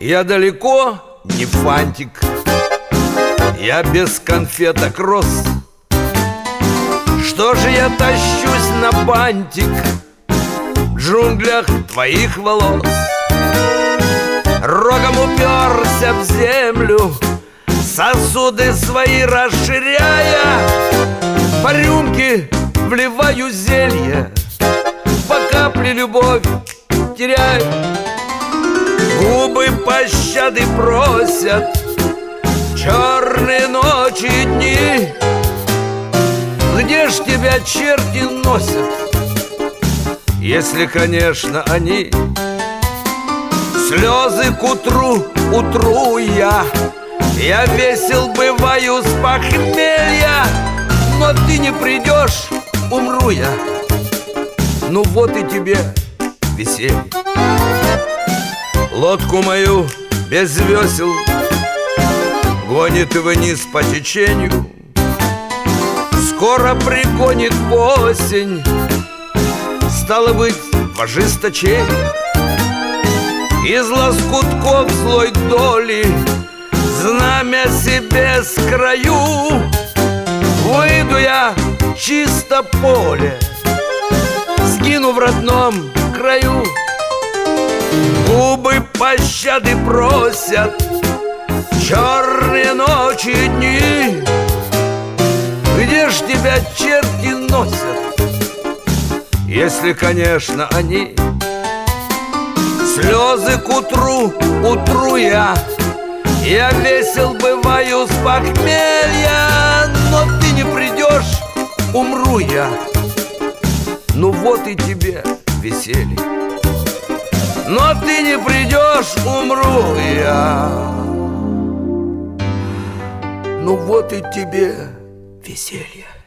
Я далеко не фантик, я без конфеток рос. Что же я тащусь на бантик в джунглях твоих волос? Рогом уперся в землю, сосуды свои расширяя, по рюмке вливаю зелье, по капле любовь теряю. Губы пощады просят, черные ночи и дни. Где ж тебя черти носят, если, конечно, они? Слезы к утру утру я весел бываю с похмелья. Но ты не придешь, умру я. Ну вот и тебе веселье. Лодку мою без весел гонит вниз по течению. Скоро пригонит осень, стало быть, в ожесточении. Из лоскутков злой доли знамя себе скрою. Выйду я чисто поле, сгину в родном краю. Губы пощады просят, черные ночи и дни. Где ж тебя черти носят, если, конечно, они? Слезы к утру утру я весел бываю с похмелья. Но ты не придешь, умру я. Ну вот и тебе веселье. Но ты не придешь, умру я. Ну вот и тебе веселье.